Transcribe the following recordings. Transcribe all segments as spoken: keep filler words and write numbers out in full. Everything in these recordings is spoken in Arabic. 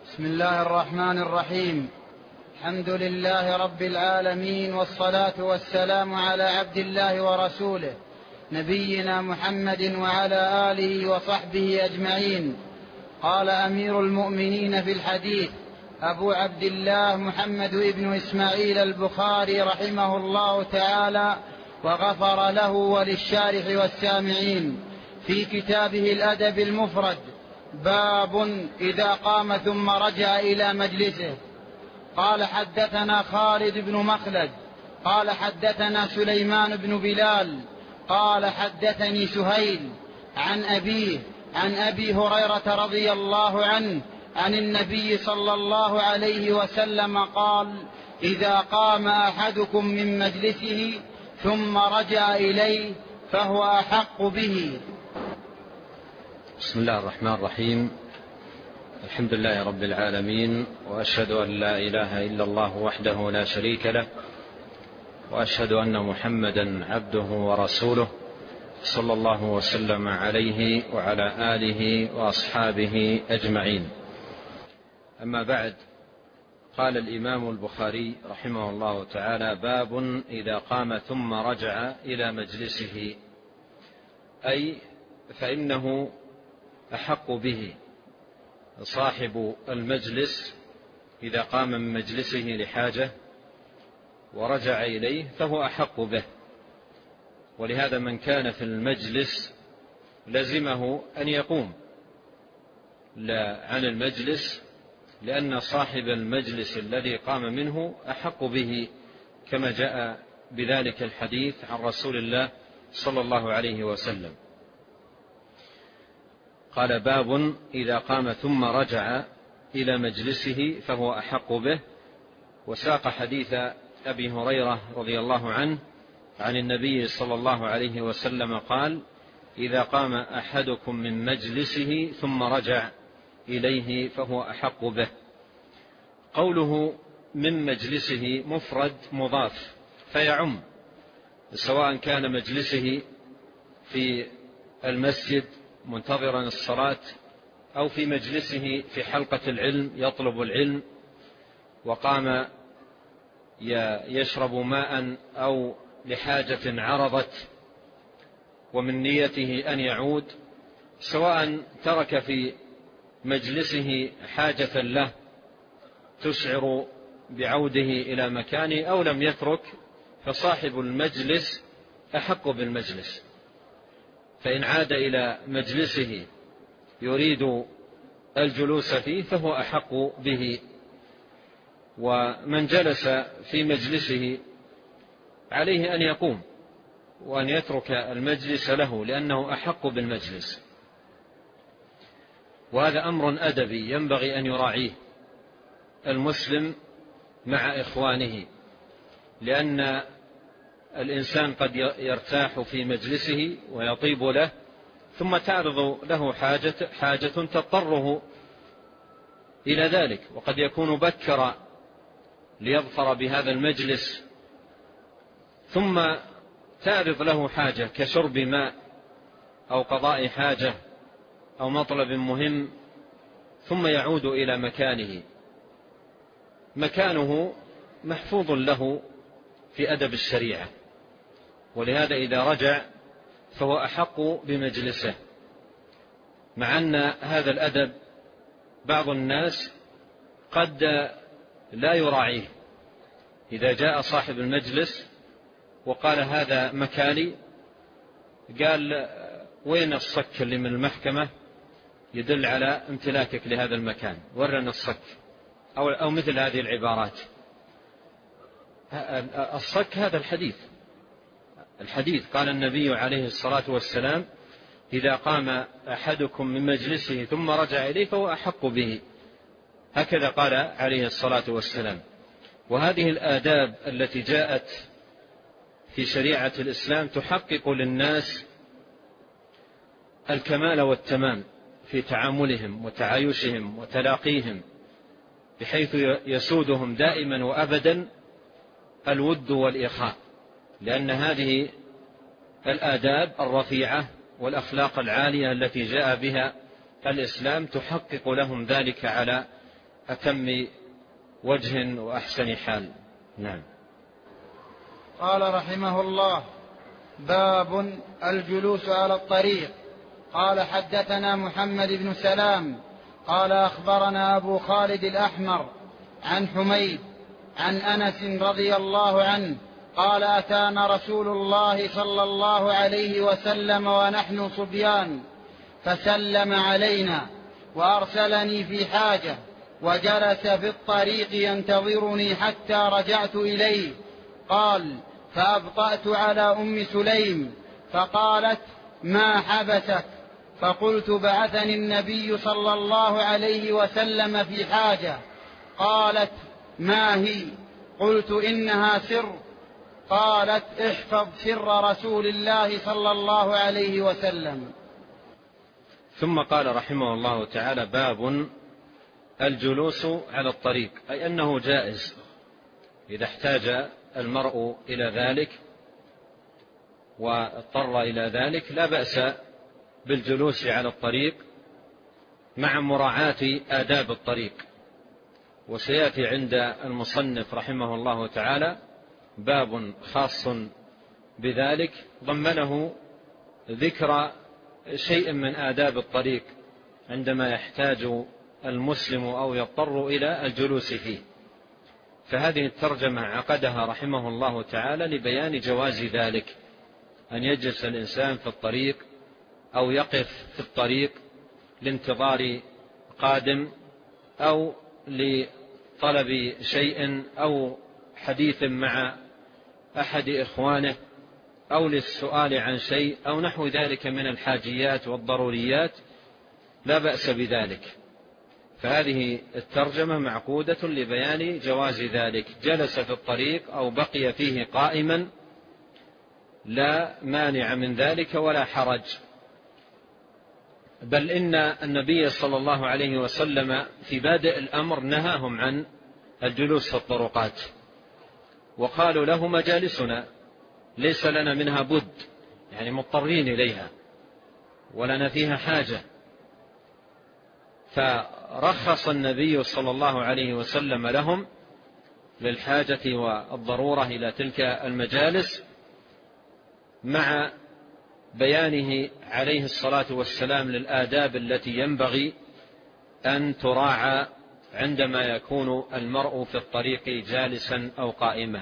بسم الله الرحمن الرحيم. الحمد لله رب العالمين، والصلاة والسلام على عبد الله ورسوله نبينا محمد وعلى آله وصحبه أجمعين. قال أمير المؤمنين في الحديث أبو عبد الله محمد بن إسماعيل البخاري رحمه الله تعالى وغفر له وللشارح والسامعين في كتابه الأدب المفرد: باب إذا قام ثم رجع إلى مجلسه. قال حدثنا خالد بن مخلد قال حدثنا سليمان بن بلال قال حدثني سهيل عن أبيه عن أبي هريرة رضي الله عنه عن النبي صلى الله عليه وسلم قال: إذا قام أحدكم من مجلسه ثم رجع إليه فهو أحق به. بسم الله الرحمن الرحيم. الحمد لله رب العالمين، وأشهد أن لا إله إلا الله وحده لا شريك له، وأشهد أن محمدا عبده ورسوله صلى الله وسلم عليه وعلى آله وأصحابه أجمعين. أما بعد، قال الإمام البخاري رحمه الله تعالى: باب إذا قام ثم رجع إلى مجلسه، أي فإنه أحق به. صاحب المجلس إذا قام من مجلسه لحاجة ورجع إليه فهو أحق به، ولهذا من كان في المجلس لزمه أن يقوم لا عن المجلس، لأن صاحب المجلس الذي قام منه أحق به، كما جاء بذلك الحديث عن رسول الله صلى الله عليه وسلم. قال: باب إذا قام ثم رجع إلى مجلسه فهو أحق به. وساق حديث أبي هريرة رضي الله عنه عن النبي صلى الله عليه وسلم قال: إذا قام أحدكم من مجلسه ثم رجع إليه فهو أحق به. قوله من مجلسه مفرد مضاف، فيعم، سواء كان مجلسه في المسجد منتظرا الصلاة، أو في مجلسه في حلقة العلم يطلب العلم وقام يشرب ماء أو لحاجة عرضت ومن نيته أن يعود، سواء ترك في مجلسه حاجة له تشعر بعوده إلى مكانه أو لم يترك، فصاحب المجلس أحق بالمجلس. فإن عاد إلى مجلسه يريد الجلوس فيه فهو أحق به. ومن جلس في مجلسه عليه أن يقوم وأن يترك المجلس له، لأنه أحق بالمجلس. وهذا أمر أدبي ينبغي أن يراعيه المسلم مع إخوانه، لأن الإنسان قد يرتاح في مجلسه ويطيب له، ثم تعرض له حاجة, حاجة تضطره إلى ذلك، وقد يكون بكر ليظفر بهذا المجلس، ثم تعرض له حاجة كشرب ماء أو قضاء حاجة أو مطلب مهم، ثم يعود إلى مكانه. مكانه محفوظ له في أدب الشريعة، ولهذا إذا رجع فهو أحق بمجلسه، مع أن هذا الأدب بعض الناس قد لا يراعيه. إذا جاء صاحب المجلس وقال هذا مكاني، قال وين الصك اللي من المحكمة يدل على امتلاكك لهذا المكان، ورنا الصك، أو, أو مثل هذه العبارات. الصك هذا الحديث الحديث قال النبي عليه الصلاة والسلام: إذا قام أحدكم من مجلسه ثم رجع إليه فهو أحق به. هكذا قال عليه الصلاة والسلام. وهذه الآداب التي جاءت في شريعة الإسلام تحقق للناس الكمال والتمام في تعاملهم وتعايشهم وتلاقيهم، بحيث يسودهم دائما وأبدا الود والإخاء، لأن هذه الآداب الرفيعة والأخلاق العالية التي جاء بها الإسلام تحقق لهم ذلك على أتم وجه وأحسن حال. نعم. قال رحمه الله: باب الجلوس على الطريق. قال: حدثنا محمد بن سلام قال أخبرنا أبو خالد الأحمر عن حميد عن أنس رضي الله عنه قال: أتانا رسول الله صلى الله عليه وسلم ونحن صبيان فسلم علينا وأرسلني في حاجة وجلس في الطريق ينتظرني حتى رجعت إليه. قال: فأبطأت على أم سليم فقالت: ما حبسك؟ فقلت: بعثني النبي صلى الله عليه وسلم في حاجة. قالت: ما هي؟ قلت: إنها سر. قالت: احفظ سر رسول الله صلى الله عليه وسلم. ثم قال رحمه الله تعالى: باب الجلوس على الطريق، أي أنه جائز إذا احتاج المرء إلى ذلك واضطر إلى ذلك لا بأس بالجلوس على الطريق مع مراعاة آداب الطريق. وسيأتي عند المصنف رحمه الله تعالى باب خاص بذلك ضمنه ذكر شيء من آداب الطريق عندما يحتاج المسلم أو يضطر إلى الجلوس فيه. فهذه الترجمة عقدها رحمه الله تعالى لبيان جواز ذلك، أن يجلس الإنسان في الطريق أو يقف في الطريق لانتظار قادم أو لطلب شيء أو حديث مع أحد إخوانه أو للسؤال عن شيء أو نحو ذلك من الحاجيات والضروريات، لا بأس بذلك. فهذه الترجمة معقودة لبيان جواز ذلك. جلس في الطريق أو بقي فيه قائما لا مانع من ذلك ولا حرج، بل إن النبي صلى الله عليه وسلم في بادئ الأمر نهاهم عن الجلوس في الطرقات، وقالوا له: مجالسنا ليس لنا منها بد، يعني مضطرين إليها ولنا فيها حاجة. فرخص النبي صلى الله عليه وسلم لهم للحاجة والضرورة إلى تلك المجالس، مع بيانه عليه الصلاة والسلام للآداب التي ينبغي أن تراعى عندما يكون المرء في الطريق جالسا أو قائما.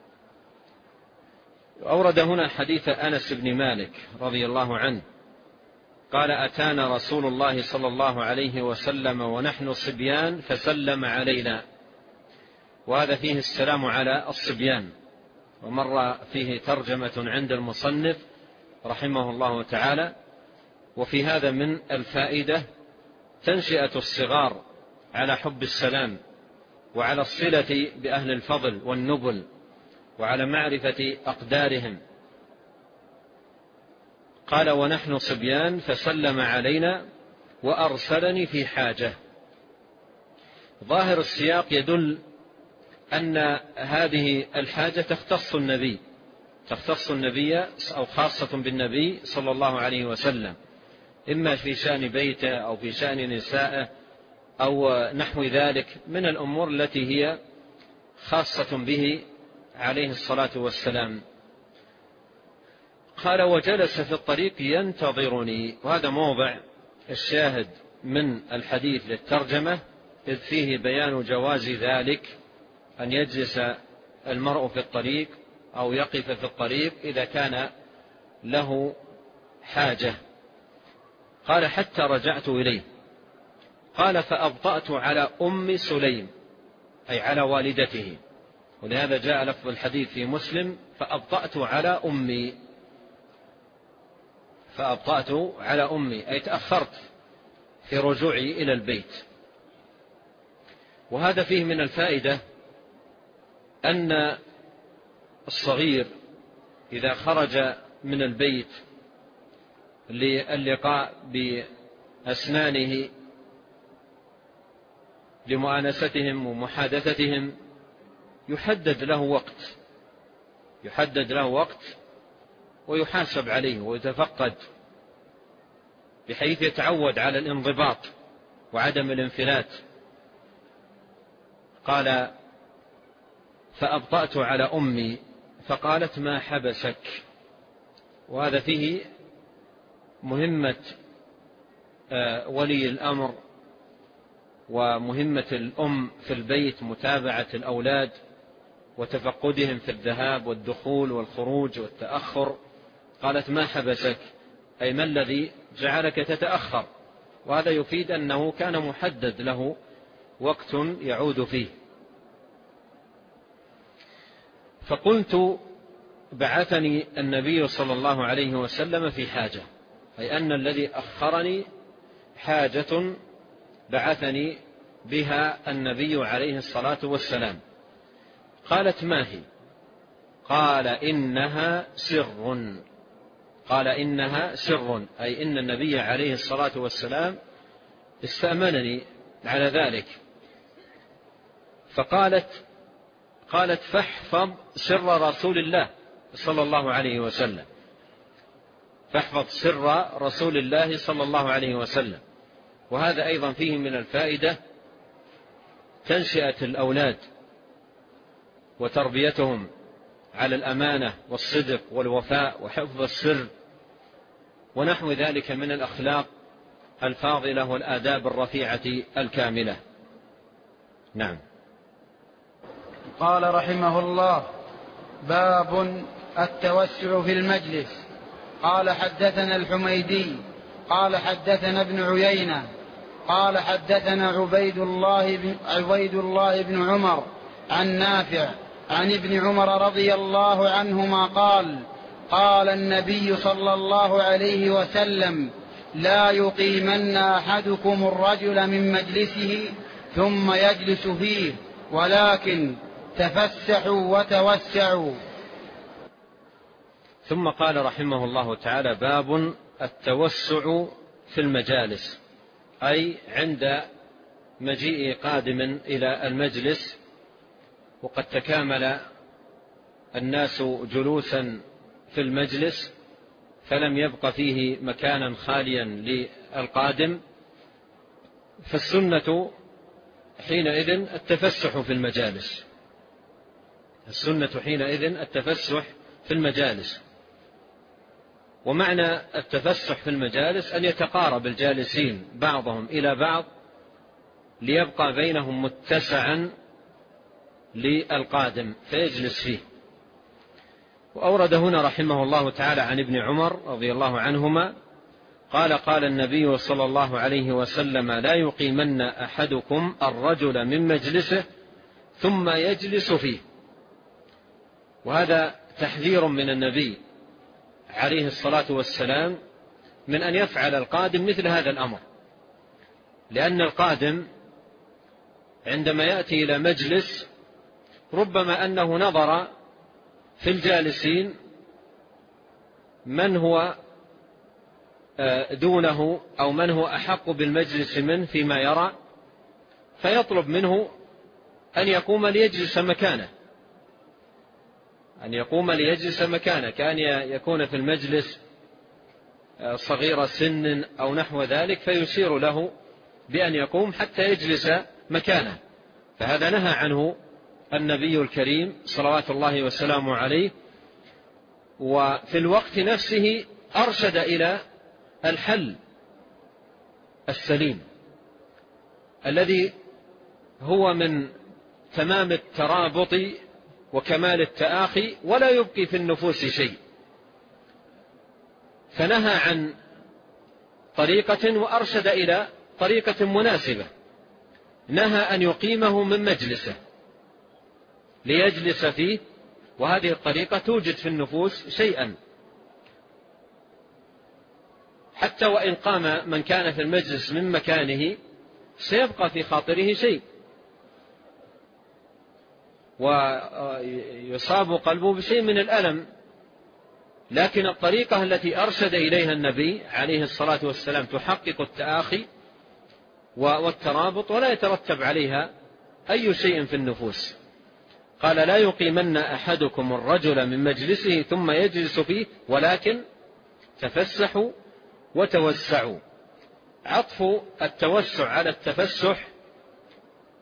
أورد هنا حديث أنس بن مالك رضي الله عنه قال: أتانا رسول الله صلى الله عليه وسلم ونحن صبيان فسلم علينا. وهذا فيه السلام على الصبيان، ومر فيه ترجمة عند المصنف رحمه الله تعالى. وفي هذا من الفائدة تنشئة الصغار على حب السلام وعلى الصلة بأهل الفضل والنبل وعلى معرفة أقدارهم. قال: ونحن صبيان فسلم علينا وأرسلني في حاجة. ظاهر السياق يدل أن هذه الحاجة تختص النبي تختص النبي أو خاصة بالنبي صلى الله عليه وسلم، إما في شأن بيته أو في شأن نسائه أو نحو ذلك من الأمور التي هي خاصة به عليه الصلاة والسلام. قال: وجلس في الطريق ينتظرني. وهذا موضع الشاهد من الحديث للترجمة، إذ فيه بيان جواز ذلك أن يجلس المرء في الطريق أو يقف في الطريق إذا كان له حاجة. قال: حتى رجعت إليه. قال: فأبطأت على أم سليم، أي على والدته، ولهذا جاء لفظ الحديث في مسلم: فأبطأت على أمي. فأبطأت على أمي أي تأخرت في رجوعي إلى البيت. وهذا فيه من الفائدة أن الصغير إذا خرج من البيت للقاء بأسنانه لمؤانستهم ومحادثتهم يحدد له وقت يحدد له وقت ويحاسب عليه ويتفقد، بحيث يتعود على الانضباط وعدم الانفلات قال: فأبطأت على أمي فقالت: ما حبسك؟ وهذا فيه مهمة ولي الأمر ومهمة الأم في البيت، متابعة الأولاد وتفقدهم في الذهاب والدخول والخروج والتأخر. قالت: ما حبسك؟ أي ما الذي جعلك تتأخر؟ وهذا يفيد أنه كان محدد له وقت يعود فيه. فقلت: بعثني النبي صلى الله عليه وسلم في حاجة، أي أن الذي أخرني حاجة بعثني بها النبي عليه الصلاة والسلام. قالت: ما هي؟ قال: إنها سر. قال: إنها سر، أي إن النبي عليه الصلاة والسلام استأمنني على ذلك. فقالت قالت فاحفظ سر رسول الله صلى الله عليه وسلم، فاحفظ سر رسول الله صلى الله عليه وسلم. وهذا أيضا فيه من الفائدة تنشئة الأولاد وتربيتهم على الأمانة والصدق والوفاء وحفظ السر ونحو ذلك من الأخلاق الفاضلة والآداب الرفيعة الكاملة. نعم. قال رحمه الله: باب التوسع في المجلس. قال: حدثنا الحميدي قال: حدثنا ابن عيينة قال: حدثنا عبيد الله بن, عبيد الله بن عمر عن نافع عن ابن عمر رضي الله عنهما قال: قال النبي صلى الله عليه وسلم: لا يقيمن أحدكم الرجل من مجلسه ثم يجلس فيه، ولكن تفسحوا وتوسعوا. ثم قال رحمه الله تعالى: باب التوسع في المجالس، أي عند مجيء قادم إلى المجلس وقد تكامل الناس جلوسا في المجلس فلم يبق فيه مكانا خاليا للقادم، فالسنة حينئذ التفسح في المجالس. السنة حينئذ التفسح في المجالس. ومعنى التفسح في المجالس أن يتقارب الجالسين بعضهم إلى بعض ليبقى بينهم متسعا للقادم فيجلس فيه. وأورد هنا رحمه الله تعالى عن ابن عمر رضي الله عنهما قال: قال النبي صلى الله عليه وسلم: لا يقيمن أحدكم الرجل من مجلسه ثم يجلس فيه. وهذا تحذير من النبي عليه الصلاة والسلام من أن يفعل القادم مثل هذا الأمر، لأن القادم عندما يأتي إلى مجلس ربما أنه نظر في الجالسين من هو دونه أو من هو أحق بالمجلس منه فيما يرى، فيطلب منه أن يقوم ليجلس مكانه، أن يقوم ليجلس مكانه، كأن يكون في المجلس صغير سن أو نحو ذلك فيشير له بأن يقوم حتى يجلس مكانه. فهذا نهى عنه النبي الكريم صلوات الله وسلامه عليه. وفي الوقت نفسه أرشد إلى الحل السليم الذي هو من تمام الترابط وكمال التآخي ولا يبقي في النفوس شيء. فنهى عن طريقة وأرشد إلى طريقة مناسبة. نهى أن يقيمه من مجلسه ليجلس فيه، وهذه الطريقة توجد في النفوس شيئا، حتى وإن قام من كان في المجلس من مكانه سيبقى في خاطره شيء ويصاب قلبه بشيء من الألم. لكن الطريقة التي أرشد إليها النبي عليه الصلاة والسلام تحقق التآخي والترابط ولا يترتب عليها أي شيء في النفوس. قال: لا يقيمن أحدكم الرجل من مجلسه ثم يجلس فيه، ولكن تفسحوا وتوسعوا. عطف التوسع على التفسح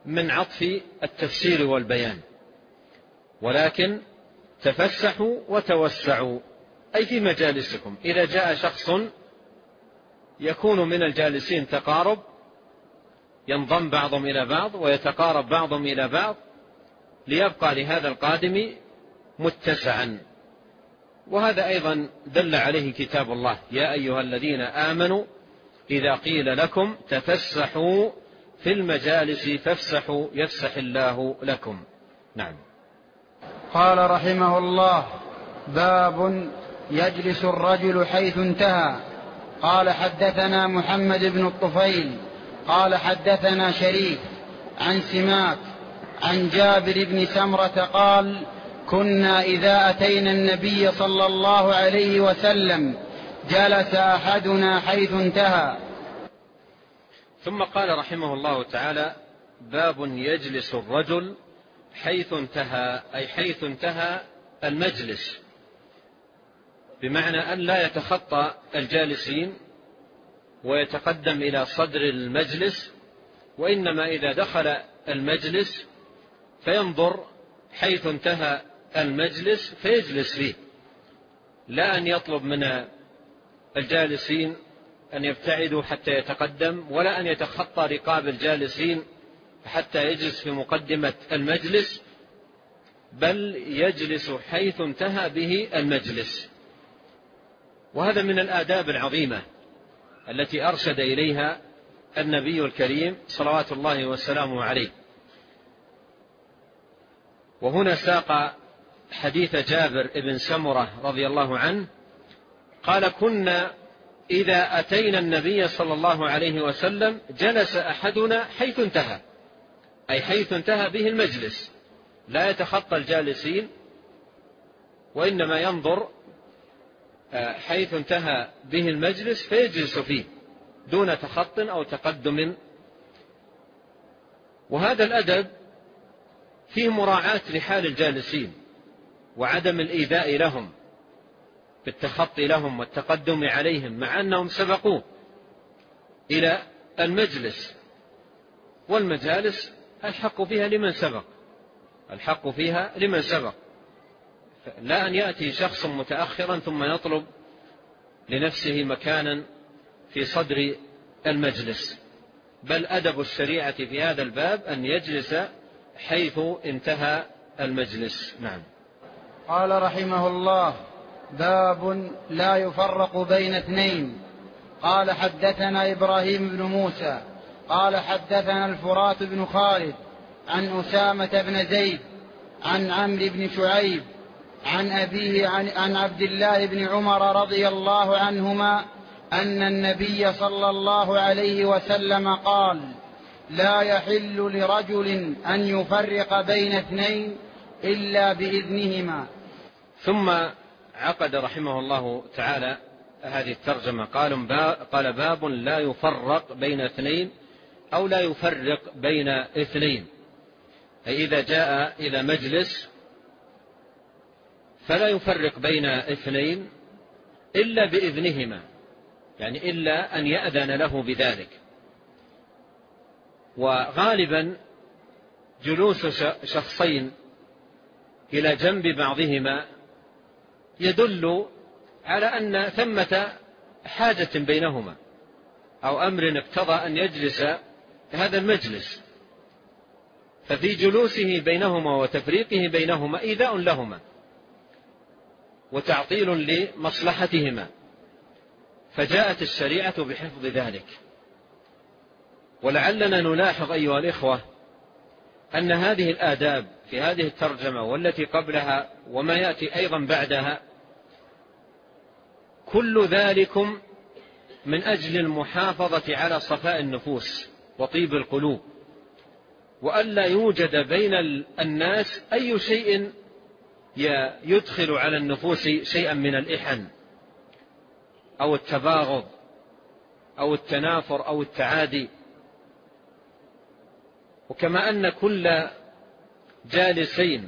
من عطف التفسير والبيان، ولكن تفسحوا وتوسعوا أي في مجالسكم. إذا جاء شخص يكون من الجالسين تقارب، ينضم بعضهم إلى بعض ويتقارب بعضهم إلى بعض ليبقى لهذا القادم متسعا. وهذا أيضا دل عليه كتاب الله: يا أيها الذين آمنوا إذا قيل لكم تفسحوا في المجالس فافسحوا يفسح الله لكم. نعم. قال رحمه الله: باب يجلس الرجل حيث انتهى. قال حدثنا محمد بن الطفيل قال حدثنا شريك عن سماك عن جابر بن سمرة قال: كنا إذا أتينا النبي صلى الله عليه وسلم جلس أحدنا حيث انتهى. ثم قال رحمه الله تعالى: باب يجلس الرجل حيث انتهى، أي حيث انتهى المجلس، بمعنى أن لا يتخطى الجالسين ويتقدم إلى صدر المجلس، وإنما إذا دخل المجلس فينظر حيث انتهى المجلس فيجلس فيه، لا أن يطلب من الجالسين أن يبتعدوا حتى يتقدم، ولا أن يتخطى رقاب الجالسين حتى يجلس في مقدمة المجلس، بل يجلس حيث انتهى به المجلس. وهذا من الآداب العظيمة التي أرشد إليها النبي الكريم صلوات الله وسلامه عليه. وهنا ساق حديث جابر بن سمرة رضي الله عنه قال: كنا إذا أتينا النبي صلى الله عليه وسلم جلس أحدنا حيث انتهى، أي حيث انتهى به المجلس، لا يتخطى الجالسين، وإنما ينظر حيث انتهى به المجلس فيجلس فيه دون تخط أو تقدم. وهذا الأدب فيه مراعاة لحال الجالسين وعدم الإيذاء لهم بالتخطي لهم والتقدم عليهم، مع أنهم سبقوه إلى المجلس، والمجالس الحق فيها لمن سبق، الحق فيها لمن سبق، لا أن يأتي شخص متأخرا ثم يطلب لنفسه مكانا في صدر المجلس، بل أدب الشريعة في هذا الباب أن يجلس حيث انتهى المجلس. نعم. قال رحمه الله: باب لا يفرق بين اثنين. قال حدثنا إبراهيم بن موسى قال حدثنا الفرات بن خالد عن أسامة بن زيد عن عمرو بن شعيب عن أبيه عن, عن عبد الله بن عمر رضي الله عنهما أن النبي صلى الله عليه وسلم قال: لا يحل لرجل أن يفرق بين اثنين إلا بإذنهما. ثم عقد رحمه الله تعالى هذه الترجمة قال: باب لا يفرق بين اثنين أو لا يفرق بين اثنين، أي إذا جاء إلى مجلس فلا يفرق بين اثنين إلا بإذنهما، يعني إلا أن يأذن له بذلك. وغالبا جلوس شخصين إلى جنب بعضهما يدل على أن ثمة حاجة بينهما أو أمر اقتضى أن يجلس هذا المجلس، ففي جلوسه بينهما وتفريقه بينهما إيذاء لهما وتعطيل لمصلحتهما، فجاءت الشريعة بحفظ ذلك. ولعلنا نلاحظ أيها الإخوة أن هذه الآداب في هذه الترجمة والتي قبلها وما يأتي أيضا بعدها كل ذلكم من أجل المحافظة على صفاء النفوس وطيب القلوب، وألا يوجد بين الناس أي شيء يدخل على النفوس شيئا من الإحن أو التباغض أو التنافر أو التعادي. وكما أن كل جالسين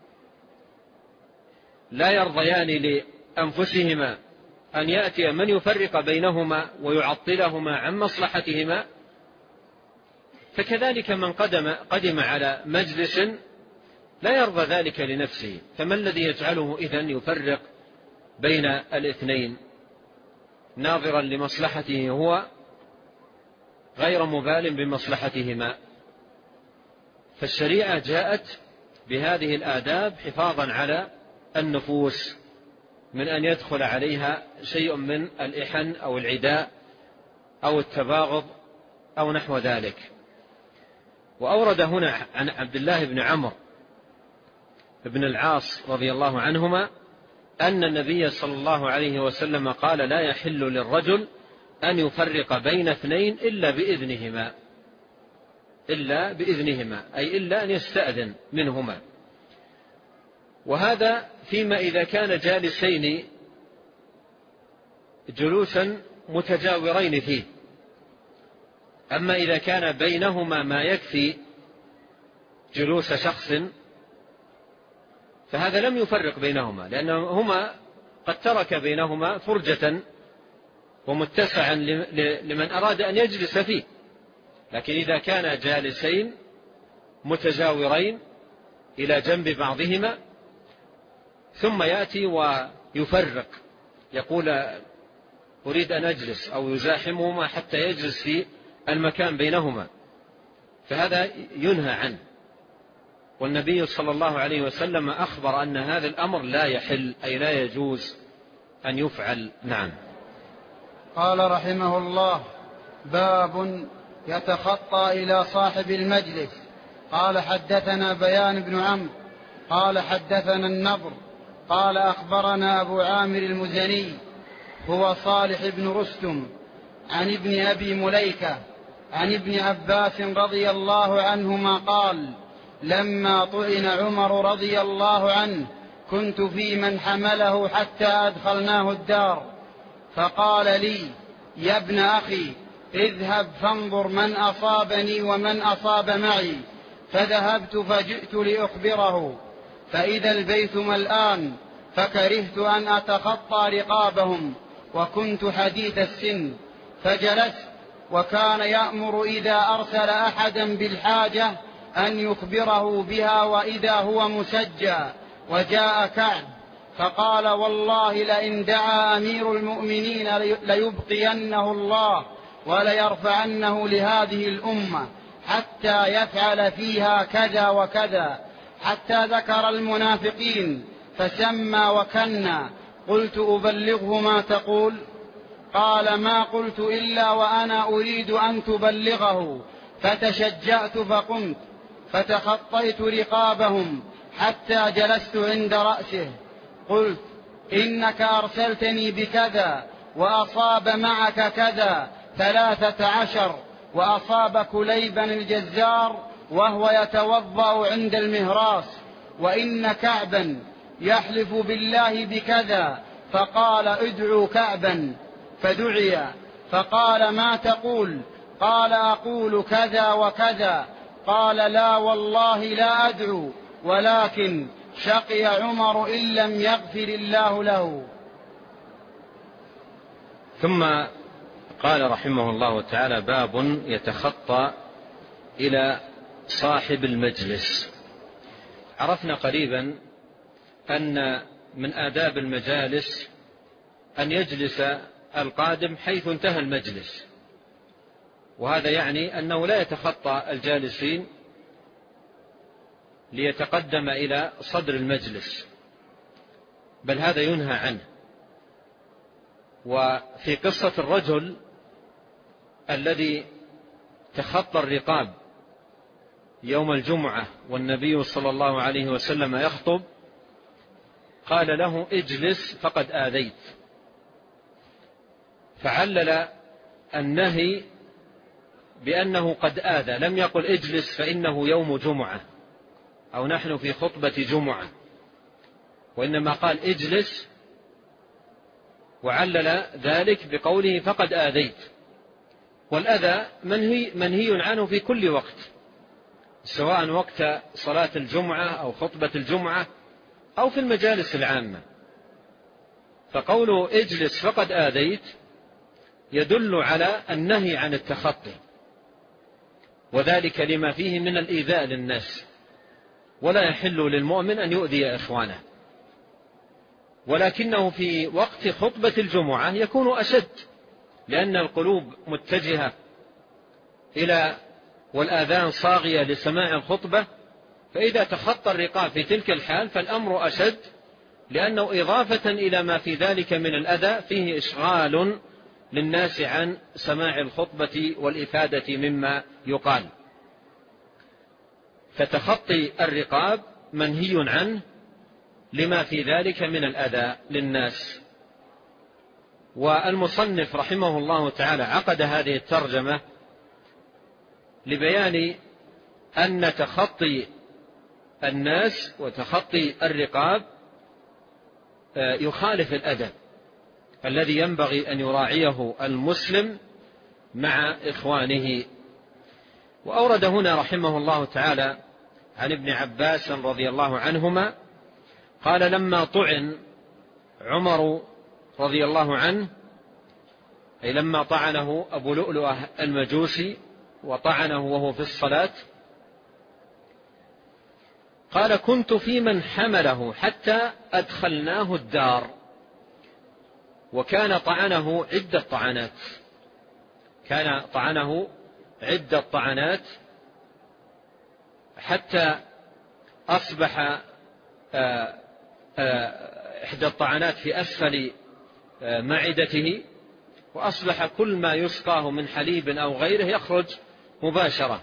لا يرضيان لأنفسهما أن يأتي من يفرق بينهما ويعطلهما عن مصلحتهما، فكذلك من قدم, قدم على مجلس لا يرضى ذلك لنفسه، فما الذي يجعله إذن يفرق بين الاثنين ناظرا لمصلحته هو غير مبال بمصلحتهما؟ فالشريعة جاءت بهذه الآداب حفاظا على النفوس من أن يدخل عليها شيء من الإحن أو العداء أو التباغض أو نحو ذلك. وأورد هنا عن عبد الله بن عمرو بن العاص رضي الله عنهما أن النبي صلى الله عليه وسلم قال: لا يحل للرجل أن يفرق بين اثنين إلا بإذنهما، إلا بإذنهما أي إلا أن يستأذن منهما. وهذا فيما إذا كان جالسين جلوسا متجاورين فيه. أما إذا كان بينهما ما يكفي جلوس شخص فهذا لم يفرق بينهما، لأنهما قد ترك بينهما فرجة ومتسعا لمن أراد أن يجلس فيه. لكن إذا كان جالسين متجاورين إلى جنب بعضهما ثم يأتي ويفرق يقول أريد أن أجلس أو يزاحمهما حتى يجلس في المكان بينهما، فهذا ينهى عنه. والنبي صلى الله عليه وسلم أخبر أن هذا الأمر لا يحل أي لا يجوز أن يفعل. نعم. قال رحمه الله: باب يتخطى إلى صاحب المجلس. قال حدثنا بيان بن عمرو قال حدثنا النضر قال أخبرنا أبو عامر المزني هو صالح بن رستم عن ابن أبي مليكة عن ابن عباس رضي الله عنهما قال: لما طعن عمر رضي الله عنه كنت في من حمله حتى أدخلناه الدار، فقال لي: يا ابن أخي اذهب فانظر من أصابني ومن أصاب معي. فذهبت فجئت لأخبره فإذا البيت ملآن، فكرهت أن أتخطى رقابهم وكنت حديث السن، فجلست. وكان يأمر إذا أرسل أحدا بالحاجة أن يخبره بها وإذا هو مسجى. وجاء كعب فقال: والله لئن دعا أمير المؤمنين ليبقينه الله وليرفعنه لهذه الأمة حتى يفعل فيها كذا وكذا، حتى ذكر المنافقين فسمى وكنى. قلت: أبلغه ما تقول؟ قال: ما قلت إلا وأنا أريد أن تبلغه. فتشجعت فقمت فتخطيت رقابهم حتى جلست عند رأسه. قلت: إنك أرسلتني بكذا وأصاب معك كذا ثلاثة عشر، وأصاب كليبا الجزار وهو يتوضأ عند المهراس، وإن كعبا يحلف بالله بكذا. فقال: ادعوا كعبا. فدعي فقال: ما تقول؟ قال: أقول كذا وكذا. قال: لا والله لا أدعو، ولكن شقي عمر إن لم يغفر الله له. ثم قال رحمه الله تعالى: باب يتخطى إلى صاحب المجلس. عرفنا قريبا أن من آداب المجالس أن يجلس القادم حيث انتهى المجلس، وهذا يعني أنه لا يتخطى الجالسين ليتقدم إلى صدر المجلس، بل هذا ينهى عنه. وفي قصة الرجل الذي تخطى الرقاب يوم الجمعة والنبي صلى الله عليه وسلم يخطب، قال له: اجلس فقد آذيت. فعلل النهي بأنه قد آذى، لم يقل اجلس فإنه يوم جمعة أو نحن في خطبة جمعة، وإنما قال اجلس، وعلل ذلك بقوله فقد آذيت. والأذى منهي, منهي عنه في كل وقت، سواء وقت صلاة الجمعة أو خطبة الجمعة أو في المجالس العامة. فقوله اجلس فقد آذيت يدل على النهي عن التخطي، وذلك لما فيه من الإيذاء للناس، ولا يحل للمؤمن أن يؤذي إخوانه، ولكنه في وقت خطبة الجمعة يكون أشد، لأن القلوب متجهة إلى والآذان صاغية لسماع الخطبة، فإذا تخطى الرقاب في تلك الحال فالأمر أشد، لأنه إضافة إلى ما في ذلك من الأذى فيه إشغال للناس عن سماع الخطبة والإفادة مما يقال. فتخطي الرقاب منهي عنه لما في ذلك من الأذى للناس. والمصنف رحمه الله تعالى عقد هذه الترجمة لبيان أن تخطي الناس وتخطي الرقاب يخالف الأدب الذي ينبغي أن يراعيه المسلم مع إخوانه. وأورد هنا رحمه الله تعالى عن ابن عباس رضي الله عنهما قال: لما طعن عمر رضي الله عنه، أي لما طعنه أبو لؤلؤ المجوسي وطعنه وهو في الصلاة، قال: كنت في من حمله حتى أدخلناه الدار. وكان طعنه عدة طعنات، كان طعنه عدة طعنات حتى أصبح إحدى الطعنات في أسفل معدته، وأصبح كل ما يسقاه من حليب أو غيره يخرج مباشرة.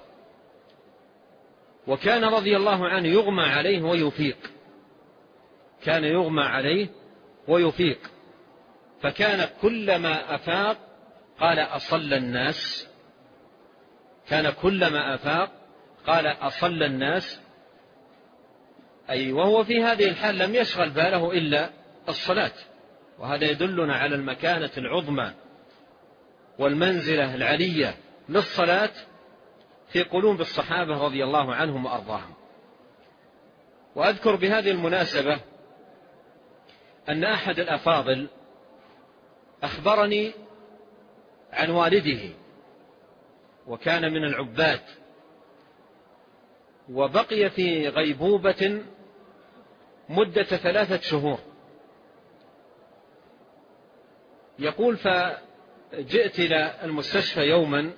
وكان رضي الله عنه يغمى عليه ويفيق، كان يغمى عليه ويفيق، فكان كلما أفاق قال: أصل الناس، كان كلما أفاق قال: أصل الناس، أي وهو في هذه الحال لم يشغل باله إلا الصلاة. وهذا يدلنا على المكانة العظمى والمنزلة العلية للصلاة في قلوب الصحابة رضي الله عنهم وأرضاهم. وأذكر بهذه المناسبة أن أحد الأفاضل أخبرني عن والده، وكان من العباد، وبقي في غيبوبة مدة ثلاثة شهور. يقول: فجئت إلى المستشفى يوما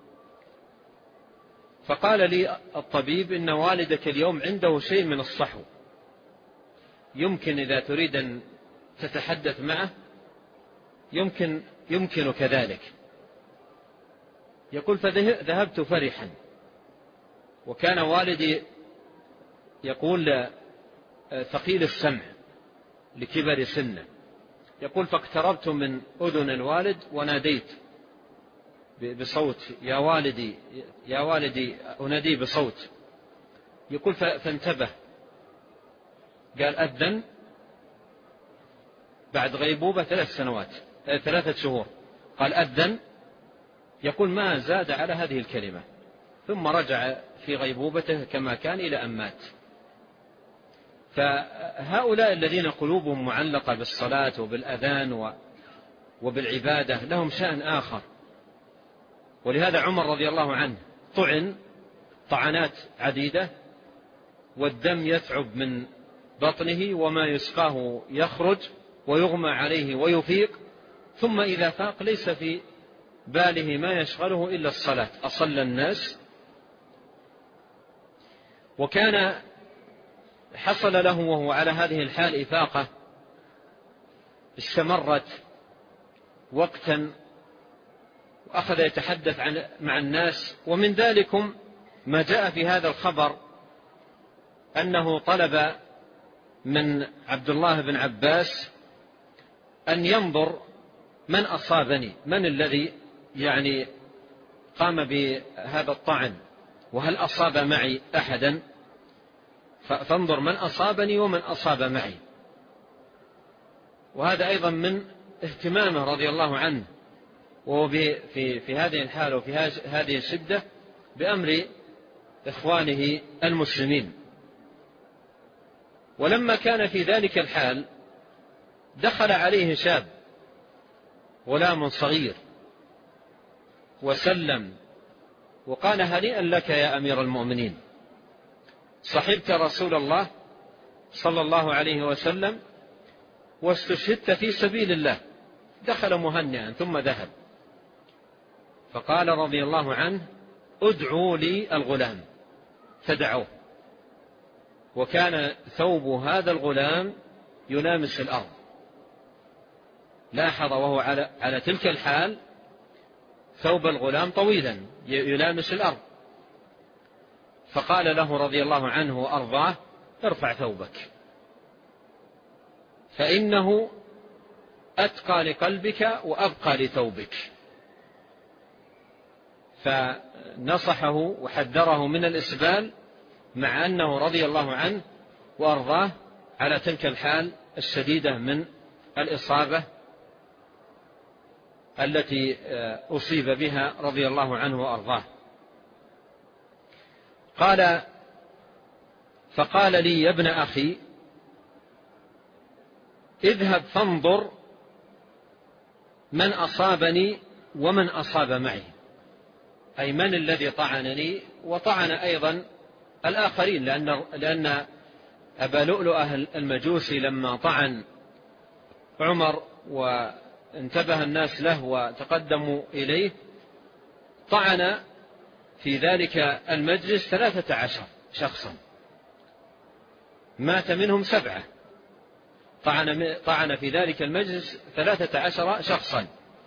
فقال لي الطبيب: إن والدك اليوم عنده شيء من الصحو، يمكن إذا تريد أن تتحدث معه يمكن يمكنك ذلك. يقول: فذهبت فرحا، وكان والدي يقول ثقيل السمع لكبر سنه. يقول: فاقتربت من أذن الوالد وناديت بصوت: يا والدي يا والدي، أنادي بصوت. يقول: فانتبه، قال: أذن بعد غيبوبة ثلاث سنوات ثلاثة شهور، قال: أذن. يقول: ما زاد على هذه الكلمة، ثم رجع في غيبوبته كما كان إلى أن مات. فهؤلاء الذين قلوبهم معلقة بالصلاة وبالأذان وبالعبادة لهم شأن آخر. ولهذا عمر رضي الله عنه طعن طعنات عديدة، والدم يثعب من بطنه وما يسقاه يخرج ويغمى عليه ويفيق، ثم إذا فاق ليس في باله ما يشغله إلا الصلاة، أصل الناس. وكان حصل له وهو على هذه الحال إفاقة استمرت وقتا، وأخذ يتحدث عن مع الناس. ومن ذلكم ما جاء في هذا الخبر أنه طلب من عبد الله بن عباس أن ينظر من أصابني، من الذي يعني قام بهذا الطعن، وهل أصاب معي أحدا، فانظر من أصابني ومن أصاب معي. وهذا أيضا من اهتمامه رضي الله عنه وهو في في هذه الحالة وفي هذه الشدة بأمر إخوانه المسلمين. ولما كان في ذلك الحال دخل عليه شاب غلام صغير وسلم وقال: هنيئا لك يا أمير المؤمنين، صحبت رسول الله صلى الله عليه وسلم واستشهدت في سبيل الله. دخل مهنئا ثم ذهب. فقال رضي الله عنه: ادعوا لي الغلام. فدعوه، وكان ثوب هذا الغلام يلامس الأرض. لاحظ وهو على, على تلك الحال ثوب الغلام طويلا يلامس الأرض. فقال له رضي الله عنه وأرضاه: ارفع ثوبك، فإنه أتقى لقلبك وأبقى لثوبك. فنصحه وحذره من الإسبال، مع أنه رضي الله عنه وأرضاه على تلك الحال الشديدة من الإصابة التي أصيب بها رضي الله عنه وأرضاه. قال: فقال لي: يا ابن أخي، اذهب فانظر من أصابني ومن أصاب معي، أي من الذي طعنني وطعن أيضا الآخرين، لأن, لأن أبا لؤلؤة المجوسي لما طعن عمر وانتبه الناس له وتقدموا إليه، طعن في ذلك المجلس ثلاثة عشر شخصا، مات منهم سبعة. طعن, طعن في ذلك المجلس ثلاثة عشر شخصا.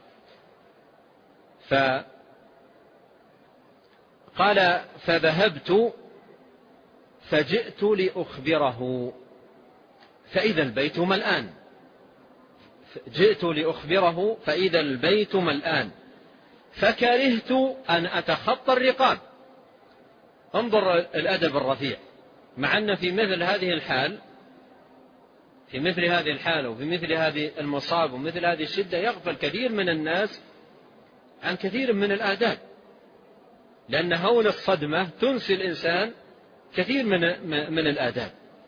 فقال: فذهبت فجئت لأخبره فإذا البيت ملآن. جئت لأخبره فإذا البيت ملآن، فكرهت أن أتخطى الرقاب. انظر الأدب الرفيع، مع أن في مثل هذه الحال في مثل هذه الحال وفي مثل هذه المصاب ومثل هذه الشدة يغفل كثير من الناس عن كثير من الآداب، لأن هول الصدمة تنسي الإنسان كثير من من الآداب.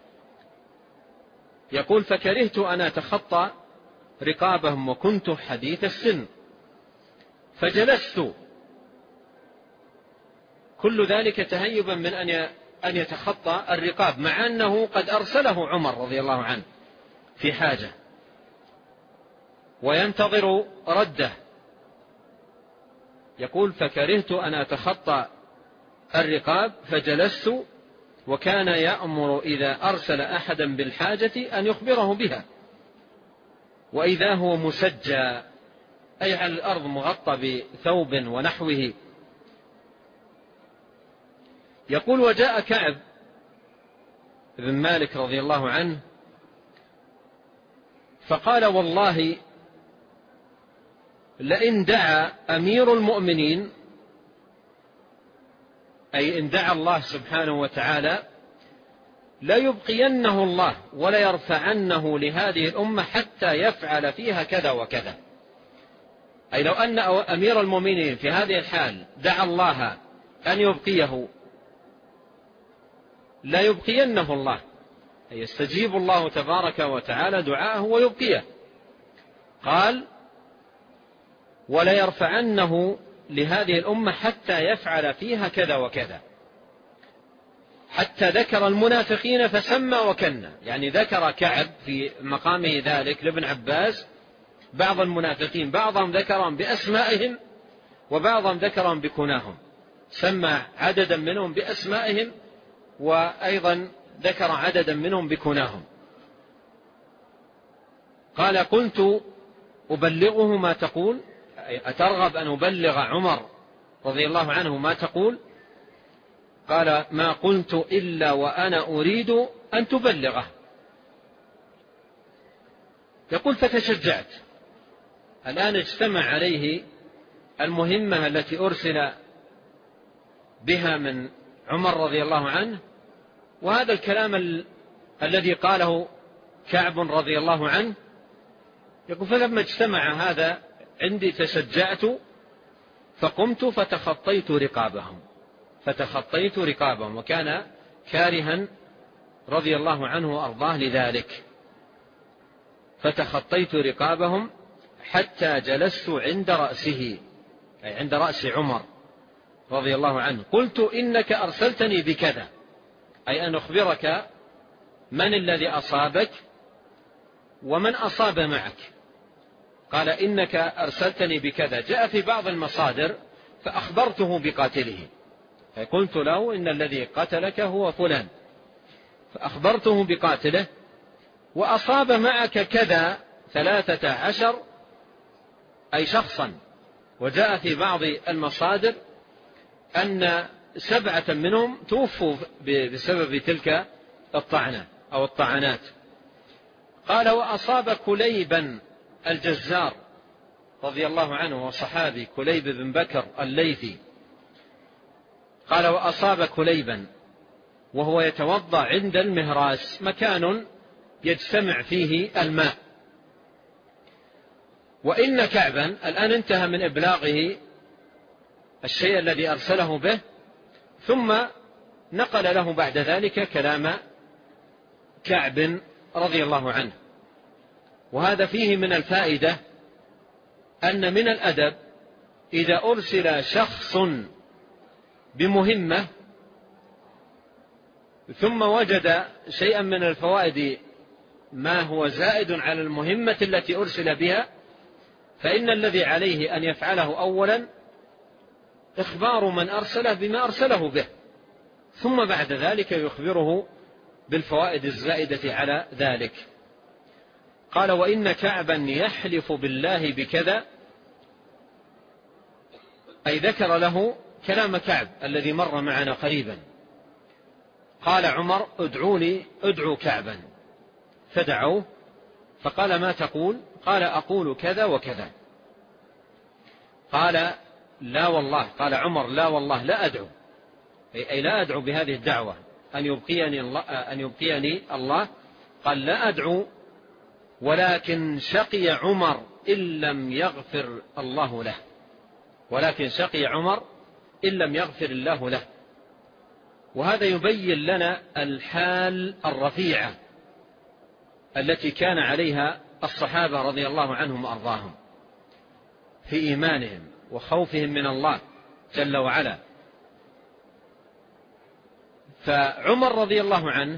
يقول: فكرهت أن أتخطى رقابهم وكنت حديث السن فجلست. كل ذلك تهيبا من أن يتخطى الرقاب، مع أنه قد أرسله عمر رضي الله عنه في حاجة وينتظر رده. يقول: فكرهت أن أتخطى الرقاب فجلست، وكان يأمر إذا أرسل أحدا بالحاجة أن يخبره بها، وإذا هو مسجى، أي على الأرض مغطى بثوب ونحوه. يقول: وجاء كعب بن مالك رضي الله عنه فقال: والله لئن دعا أمير المؤمنين، أي إن دعا الله سبحانه وتعالى، لا يبقينه الله ولا يرفعنه لهذه الأمة حتى يفعل فيها كذا وكذا. أي لو أن أمير المؤمنين في هذه الحال دعا الله أن يبقيه لا يبقينه الله، أي يستجيب الله تبارك وتعالى دعاءه ويبقيه. قال: ولا يرفعنه لهذه الأمة حتى يفعل فيها كذا وكذا، حتى ذكر المنافقين فسمى وكنى. يعني ذكر كعب في مقامه ذلك لابن عباس بعض المنافقين، بعضهم ذكرهم بأسمائهم وبعضهم ذكرهم بكناهم، سمى عددا منهم بأسمائهم وأيضا ذكر عددا منهم بكناهم. قال: قلت أبلغه ما تقول، أترغب أن أبلغ عمر رضي الله عنه ما تقول؟ قال: ما قلت إلا وأنا أريد أن تبلغه. يقول: فتشجعت. الآن اجتمع عليه المهمة التي أرسل بها من عمر رضي الله عنه، وهذا الكلام ال... الذي قاله كعب رضي الله عنه. يقول: فلما اجتمع هذا عندي تشجعت فقمت فتخطيت رقابهم فتخطيت رقابهم وكان كارها رضي الله عنه وأرضاه لذلك. فتخطيت رقابهم حتى جلست عند رأسه، أي عند رأس عمر رضي الله عنه: قلت إنك أرسلتني بكذا، أي أن أخبرك من الذي أصابك ومن أصاب معك. قال: إنك أرسلتني بكذا. جاء في بعض المصادر: فأخبرته بقاتله، فقلت له إن الذي قتلك هو فلان، فأخبرته بقاتله وأصاب معك كذا ثلاثة عشر، أي شخصا. وجاء في بعض المصادر أن سبعة منهم توفوا بسبب تلك الطعنة أو الطعنات. قال: وأصاب كليبا الجزار رضي الله عنه وصحابي كليب بن بكر الليثي. قال: وأصاب كليبا وهو يتوضأ عند المهراس، مكان يجتمع فيه الماء. وإن كعبا، الآن انتهى من إبلاغه الشيء الذي أرسله به، ثم نقل له بعد ذلك كلام كعب رضي الله عنه. وهذا فيه من الفائدة أن من الأدب إذا أرسل شخص بمهمة ثم وجد شيئا من الفوائد ما هو زائد على المهمة التي أرسل بها، فإن الذي عليه أن يفعله أولا إخبار من أرسله بما أرسله به، ثم بعد ذلك يخبره بالفوائد الزائدة على ذلك. قال: وإن كعبا يحلف بالله بكذا، أي ذكر له كلام كعب الذي مر معنا قريبا. قال عمر: ادعوني ادعو كعبا، فدعوه. فقال: ما تقول؟ قال: أقول كذا وكذا. قال: لا والله. قال عمر: لا والله لا أدعو، أي لا أدعو بهذه الدعوة أن يبقيني الله, أن يبقيني الله. قال: لا أدعو، ولكن شقي عمر إن لم يغفر الله له، ولكن شقي عمر إن لم يغفر الله له. وهذا يبين لنا الحال الرفيعة التي كان عليها الصحابة رضي الله عنهم وأرضاهم في إيمانهم وخوفهم من الله جل وعلا. فعمر رضي الله عنه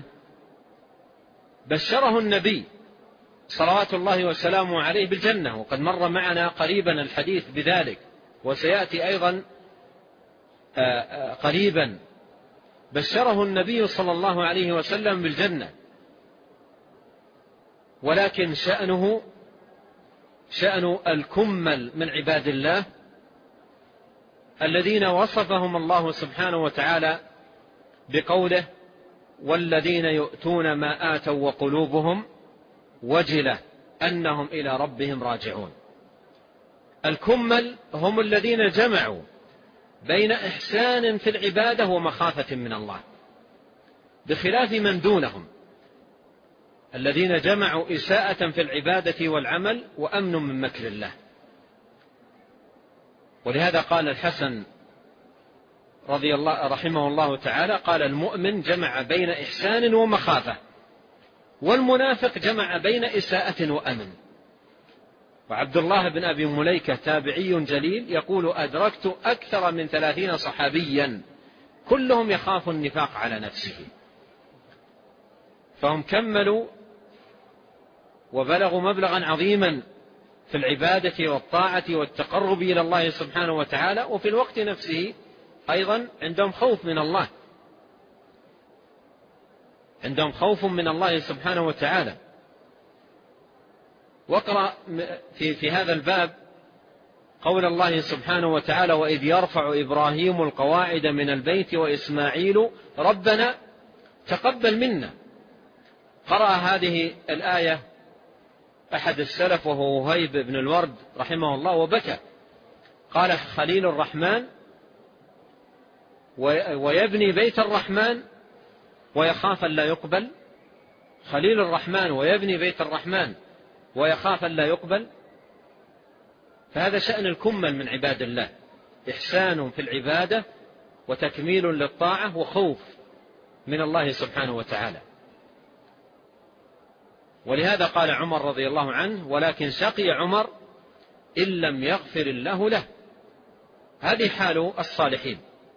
بشره النبي صلوات الله وسلامه عليه بالجنة، وقد مر معنا قريبا الحديث بذلك، وسيأتي أيضا قريبا. بشره النبي صلى الله عليه وسلم بالجنة، ولكن شأنه شأن الكمل من عباد الله الذين وصفهم الله سبحانه وتعالى بقوله: والذين يؤتون ما آتوا وقلوبهم وجلة أنهم إلى ربهم راجعون. الكمل هم الذين جمعوا بين إحسان في العبادة ومخافة من الله، بخلاف من دونهم الذين جمعوا إساءة في العبادة والعمل وأمن من مكر الله. ولهذا قال الحسن رضي الله رحمه الله تعالى: قال: المؤمن جمع بين إحسان ومخافة، والمنافق جمع بين إساءة وأمن. وعبد الله بن أبي مليكة تابعي جليل يقول: أدركت أكثر من ثلاثين صحابيا كلهم يخاف النفاق على نفسه، فهم كملوا وبلغوا مبلغا عظيما في العبادة والطاعة والتقرب إلى الله سبحانه وتعالى، وفي الوقت نفسه أيضا عندهم خوف من الله، عندهم خوف من الله سبحانه وتعالى. واقرأ في, في هذا الباب قول الله سبحانه وتعالى: وإذ يرفع إبراهيم القواعد من البيت وإسماعيل ربنا تقبل منا. قرأ هذه الآية أحد السلف وهو وهيب بن الورد رحمه الله وبكى، قال: خليل الرحمن ويبني بيت الرحمن ويخاف أن لا يقبل، خليل الرحمن ويبني بيت الرحمن ويخاف أن لا يقبل. فهذا شأن الكمل من عباد الله، إحسان في العبادة وتكميل للطاعة وخوف من الله سبحانه وتعالى. ولهذا قال عمر رضي الله عنه: ولكن شقي عمر إن لم يغفر الله له. هذه حال الصالحين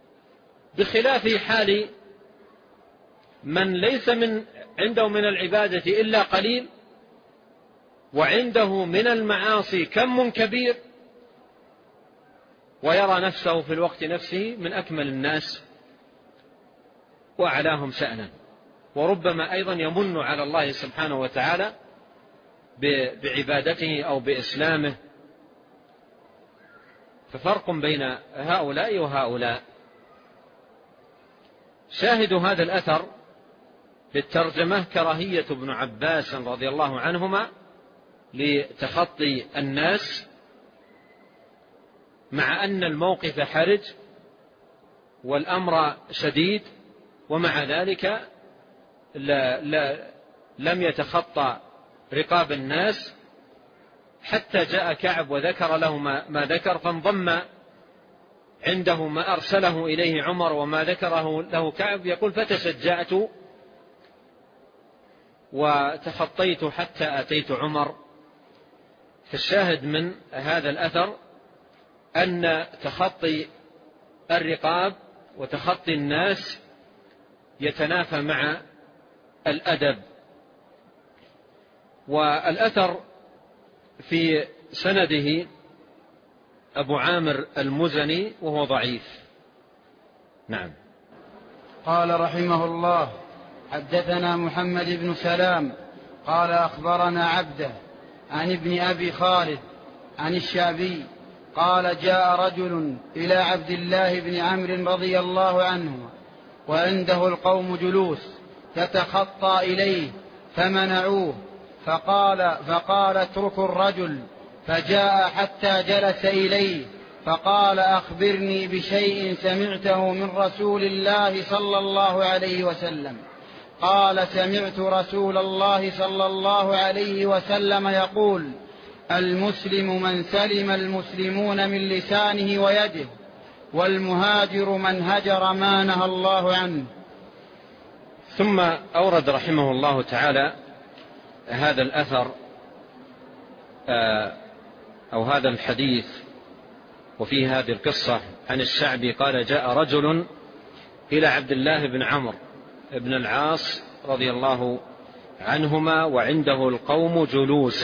بخلاف حال من ليس من عنده من العبادة إلا قليل، وعنده من المعاصي كم كبير، ويرى نفسه في الوقت نفسه من أكمل الناس وأعلاهم شأنا، وربما أيضا يمن على الله سبحانه وتعالى بعبادته أو بإسلامه. ففرق بين هؤلاء وهؤلاء. شاهد هذا الأثر للترجمة كراهية ابن عباس رضي الله عنهما لتخطي الناس، مع أن الموقف حرج والأمر شديد، ومع ذلك لا لا لم يتخطى رقاب الناس حتى جاء كعب وذكر له ما, ما ذكر، فانضم عنده ما أرسله إليه عمر وما ذكره له كعب. يقول فتشجعت وتخطيت حتى أتيت عمر. فالشاهد من هذا الأثر أن تخطي الرقاب وتخطي الناس يتنافى مع الأدب. والأثر في سنده أبو عامر المزني وهو ضعيف. نعم. قال رحمه الله: حدثنا محمد بن سلام قال أخبرنا عبده عن ابن أبي خالد عن الشعبي قال: جاء رجل إلى عبد الله بن عمرو رضي الله عنه وعنده القوم جلوس يتخطى إليه فمنعوه، فقال, فقال اتركوا الرجل، فجاء حتى جلس إليه فقال: أخبرني بشيء سمعته من رسول الله صلى الله عليه وسلم. قال: سمعت رسول الله صلى الله عليه وسلم يقول: المسلم من سلم المسلمون من لسانه ويده، والمهاجر من هجر ما نهى الله عنه. ثم أورد رحمه الله تعالى هذا الأثر أو هذا الحديث وفيه هذه القصة عن الشعبي قال: جاء رجل إلى عبد الله بن عمرو بن العاص رضي الله عنهما وعنده القوم جلوس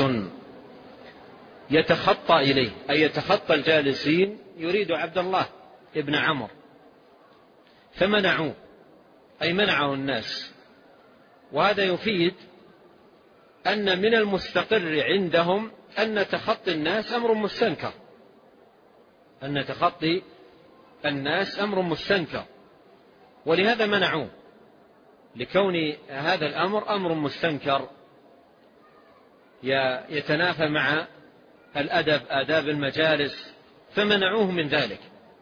يتخطى إليه، أي يتخطى الجالسين، يريد عبد الله بن عمرو، فمنعوه، أي منعه الناس. وهذا يفيد أن من المستقر عندهم أن تخطي الناس أمر مستنكر، أن تخطي الناس أمر مستنكر، ولهذا منعوه، لكون هذا الأمر أمر مستنكر يتنافى مع الأدب، آداب المجالس، فمنعوه من ذلك.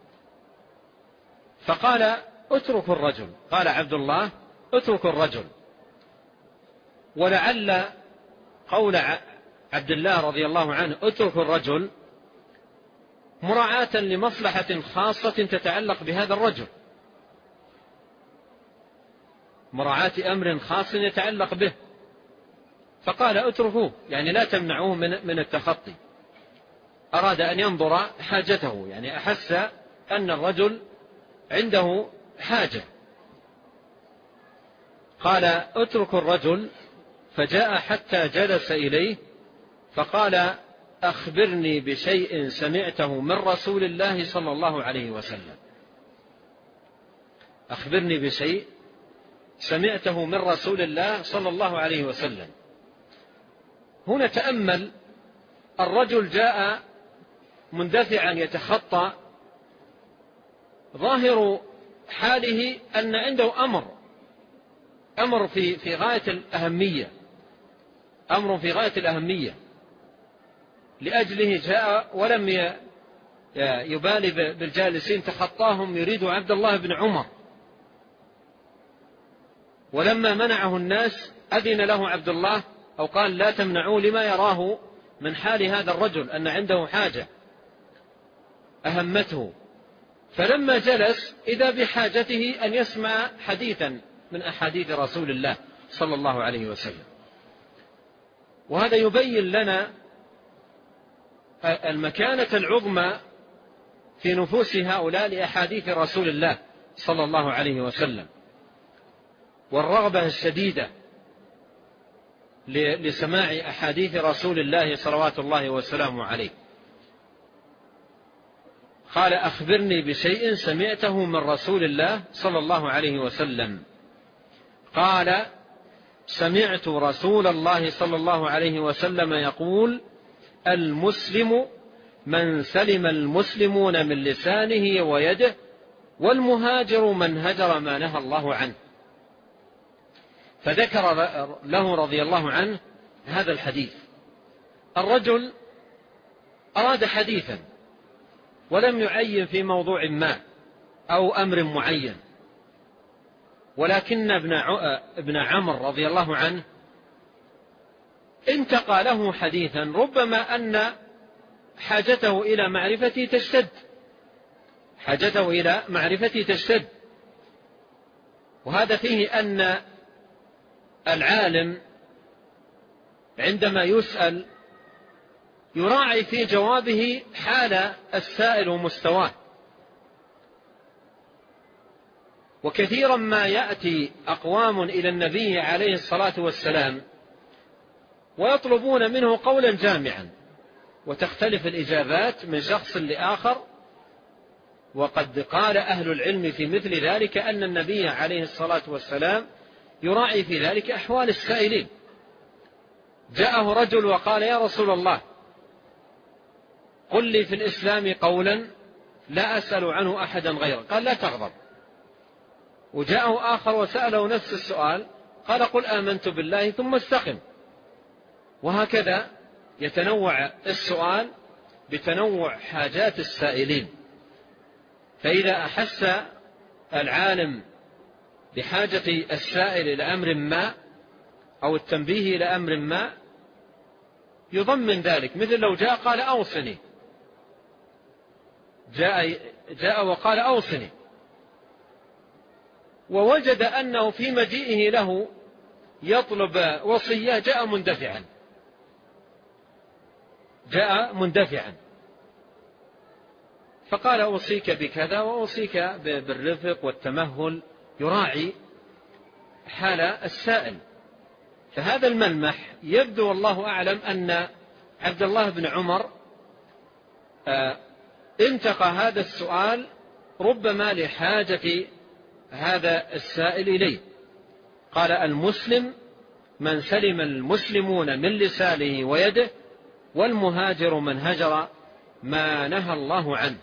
فقال: اتركوا الرجل. قال عبد الله: اتركوا الرجل. ولعل قول عبد الله رضي الله عنه اتركوا الرجل مراعاة لمصلحة خاصة تتعلق بهذا الرجل، مراعاة أمر خاص يتعلق به، فقال: اتركوه، يعني لا تمنعوه من التخطي. أراد أن ينظر حاجته، يعني أحس أن الرجل عنده حاجة. قال: اتركوا الرجل، فجاء حتى جلس إليه فقال: أخبرني بشيء سمعته من رسول الله صلى الله عليه وسلم. أخبرني بشيء سمعته من رسول الله صلى الله عليه وسلم. هنا تأمل، الرجل جاء مندفعا يتخطى، ظاهر حاله أن عنده أمر أمر في في غاية الأهمية، أمر في غاية الأهمية، لأجله جاء ولم يبالي بالجالسين، تخطاهم يريد عبد الله بن عمر. ولما منعه الناس أذن له عبد الله أو قال: لا تمنعوا، لما يراه من حال هذا الرجل أن عنده حاجة أهمته. فلما جلس إذا بحاجته أن يسمع حديثا من أحاديث رسول الله صلى الله عليه وسلم. وهذا يبين لنا المكانة العظمى في نفوس هؤلاء لأحاديث رسول الله صلى الله عليه وسلم، والرغبة الشديدة لسماع أحاديث رسول الله صلوات الله وسلامه عليه. قال: أخبرني بشيء سمعته من رسول الله صلى الله عليه وسلم. قال: سمعت رسول الله صلى الله عليه وسلم يقول: المسلم من سلم المسلمون من لسانه ويده، والمهاجر من هجر ما نهى الله عنه. فذكر له رضي الله عنه هذا الحديث. الرجل أراد حديثا ولم يعين في موضوع ما أو أمر معين، ولكن ابن عمرو رضي الله عنه انتقى له حديثا ربما أن حاجته إلى معرفته تشتد حاجته إلى معرفته تشتد وهذا فيه أن العالم عندما يسأل يراعي في جوابه حال السائل ومستواه. وكثيرا ما يأتي أقوام إلى النبي عليه الصلاة والسلام ويطلبون منه قولا جامعا، وتختلف الإجابات من شخص لآخر. وقد قال أهل العلم في مثل ذلك أن النبي عليه الصلاة والسلام يراعي في ذلك أحوال السائلين. جاءه رجل وقال: يا رسول الله، قل لي في الإسلام قولا لا أسأل عنه أحدا غيره. قال: لا تغضب. وجاءه آخر وسأله نفس السؤال، قال: قل آمنت بالله ثم استقم. وهكذا يتنوع السؤال بتنوع حاجات السائلين. فإذا أحس العالم بحاجة السائل إلى أمر ما أو التنبيه إلى أمر ما يضمن ذلك. مثل لو جاء قال: أوصني، جاء, جاء وقال: أوصني، ووجد أنه في مجيئه له يطلب وصية جاء مندفعا جاء مندفعا فقال: أوصيك بكذا وأوصيك بالرفق والتمهل، يراعي حال السائل. فهذا الملمح يبدو والله أعلم أن عبد الله بن عمر انتقى هذا السؤال ربما لحاجة هذا السائل إليه. قال: المسلم من سلم المسلمون من لسانه ويده، والمهاجر من هجر ما نهى الله عنه.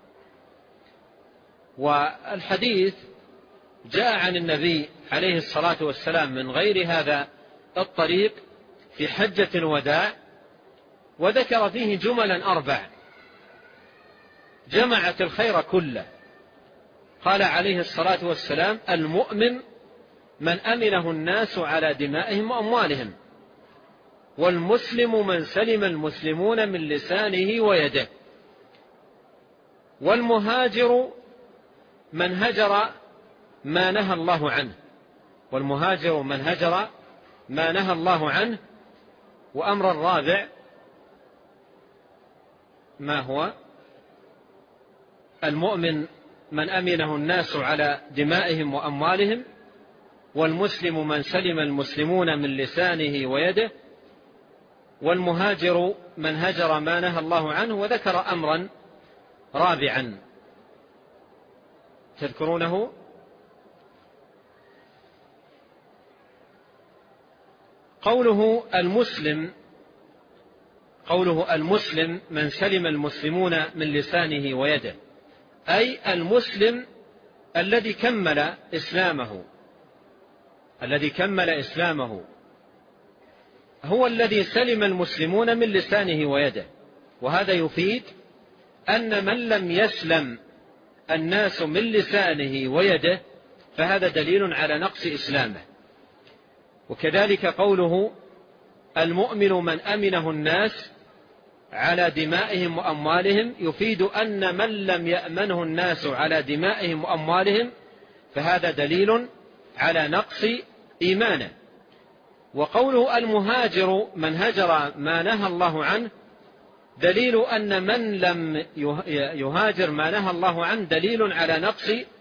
والحديث جاء عن النبي عليه الصلاة والسلام من غير هذا الطريق في حجة الوداع، وذكر فيه جملا أربع جمعت الخير كله. قال عليه الصلاة والسلام: المؤمن من أمنه الناس على دمائهم وأموالهم، والمسلم من سلم المسلمون من لسانه ويده، والمهاجر من هجر ما نهى الله عنه والمهاجر من هجر ما نهى الله عنه. وأمر الرابع ما هو؟ المؤمن من أمنه الناس على دمائهم وأموالهم، والمسلم من سلم المسلمون من لسانه ويده، والمهاجر من هجر ما نهى الله عنه. وذكر أمرا رابعا تذكرونه؟ قوله المسلم قوله المسلم من سلم المسلمون من لسانه ويده، أي المسلم الذي كمل إسلامه الذي كمل إسلامه هو الذي سلم المسلمون من لسانه ويده. وهذا يفيد أن من لم يسلم الناس من لسانه ويده فهذا دليل على نقص إسلامه. وكذلك قوله المؤمن من أمنه الناس على دمائهم وأموالهم يفيد أن من لم يأمنه الناس على دمائهم وأموالهم فهذا دليل على نقص إيمانه. وقوله المهاجر من هجر ما نهى الله عنه دليل أن من لم يهاجر ما نهى الله عنه دليل على نقص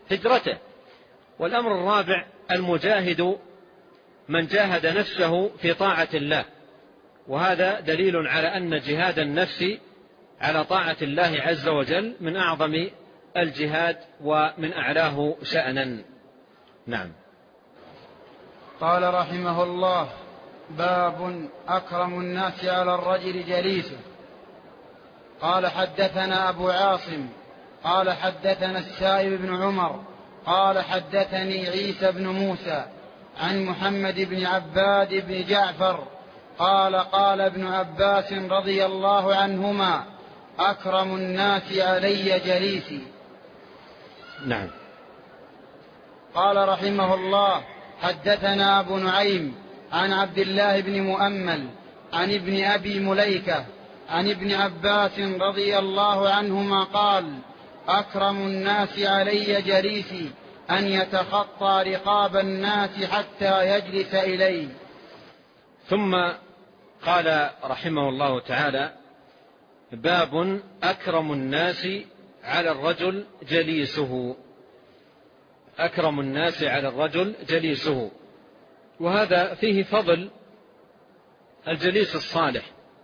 هجرته. والأمر الرابع المجاهد من جاهد نفسه في طاعة الله، وهذا دليل على أن جهاد النفس على طاعة الله عز وجل من أعظم الجهاد ومن أعلاه شأنا. نعم. قال رحمه الله: باب أكرم الناس على الرجل جليسه. قال حدثنا أبو عاصم قال حدثنا السائب بن عمر قال حدثني عيسى بن موسى عن محمد بن عباد بن جعفر قال قال ابن عباس رضي الله عنهما: أكرم الناس علي جليسي. نعم. قال رحمه الله: حدثنا أبو نعيم عن عبد الله بن مؤمل عن ابن أبي مليكة عن ابن عباس رضي الله عنهما قال: أكرم الناس علي جليسي أن يتخطى رقاب الناس حتى يجلس إلي. ثم قال رحمه الله تعالى: باب أكرم الناس على الرجل جليسه. أكرم الناس على الرجل جليسه، وهذا فيه فضل الجليس الصالح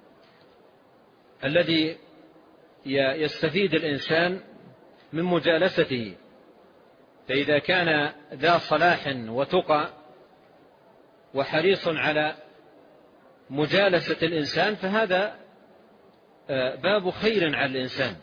الذي يستفيد الإنسان من مجالسته. فإذا كان ذا صلاح وتقى وحريص على مجالسة الإنسان فهذا باب خير على الإنسان.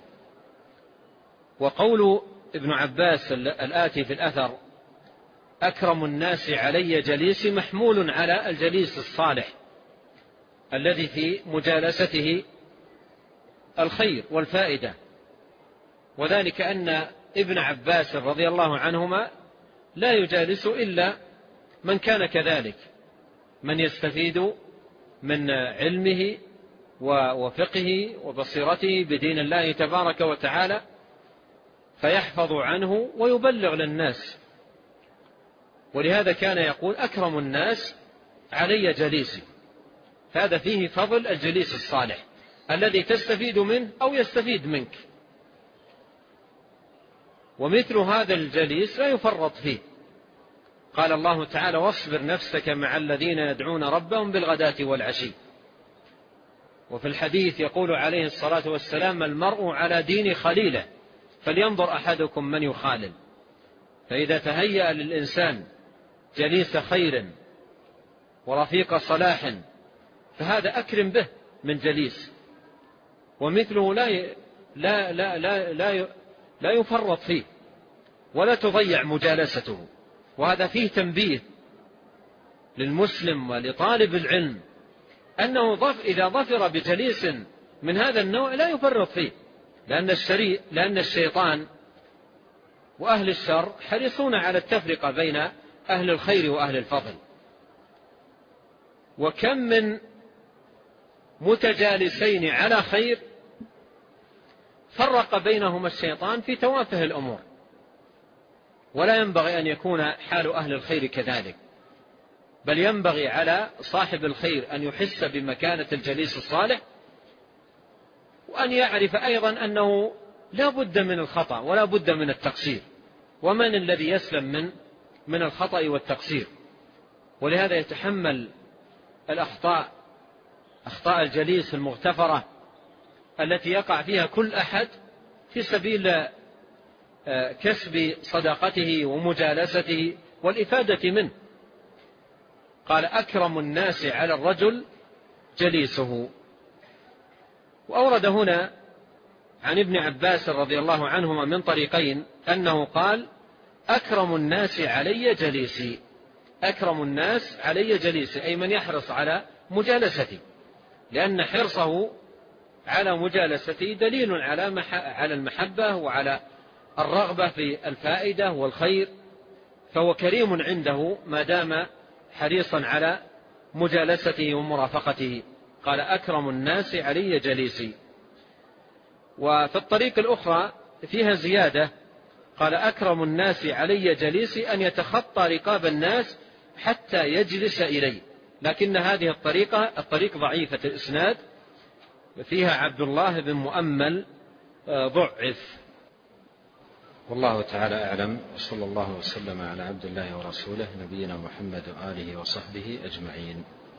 وقول ابن عباس الآتي في الأثر: أكرم الناس علي جليسي، محمول على الجليس الصالح الذي في مجالسته الخير والفائدة. وذلك أن ابن عباس رضي الله عنهما لا يجالس إلا من كان كذلك، من يستفيد من علمه وفقه وبصيرته بدين الله تبارك وتعالى، فيحفظ عنه ويبلغ للناس. ولهذا كان يقول: أكرم الناس علي جليسي. هذا فيه فضل الجليس الصالح الذي تستفيد منه أو يستفيد منك. ومثل هذا الجليس لا يفرط فيه. قال الله تعالى: واصبر نفسك مع الذين يدعون ربهم بالغداة والعشي. وفي الحديث يقول عليه الصلاة والسلام: المرء على دين خليله فلينظر أحدكم من يخالل. فإذا تهيأ للإنسان جليس خير ورفيق صلاح فهذا أكرم به من جليس، ومثله لا لا لا لا لا, لا يفرط فيه ولا تضيع مجالسته. وهذا فيه تنبيه للمسلم ولطالب العلم أنه ضف إذا ظفر بجليس من هذا النوع لا يفرط فيه، لأن الشريء لأن الشيطان وأهل الشر حريصون على التفرقة بين أهل الخير وأهل الفضل. وكم من متجالسين على خير فرق بينهما الشيطان في توافه الأمور. ولا ينبغي أن يكون حال أهل الخير كذلك، بل ينبغي على صاحب الخير أن يحس بمكانة الجليس الصالح، وأن يعرف أيضا أنه لا بد من الخطأ ولا بد من التقصير، ومن الذي يسلم من من الخطأ والتقصير. ولهذا يتحمل الأخطاء أخطاء الجليس المغتفرة التي يقع فيها كل أحد في سبيل كسب صداقته ومجالسته والإفادة منه. قال: أكرم الناس على الرجل جليسه. وأورد هنا عن ابن عباس رضي الله عنهما من طريقين أنه قال: أكرم الناس علي جليسي. أكرم الناس علي جليسي أي من يحرص على مجالستي، لأن حرصه على مجالستي دليل على على المحبة وعلى الرغبة في الفائدة والخير، فهو كريم عنده ما دام حريصا على مجالسته ومرافقته. قال: أكرم الناس علي جليسي. وفي الطريق الأخرى فيها زيادة، قال: أكرم الناس علي جليسي أن يتخطى رقاب الناس حتى يجلس إلي. لكن هذه الطريقة الطريق ضعيفة الإسناد، فيها عبد الله بن مؤمل ضعف. والله تعالى أعلم، صلى الله وسلم على عبد الله ورسوله نبينا محمد وآله وصحبه أجمعين.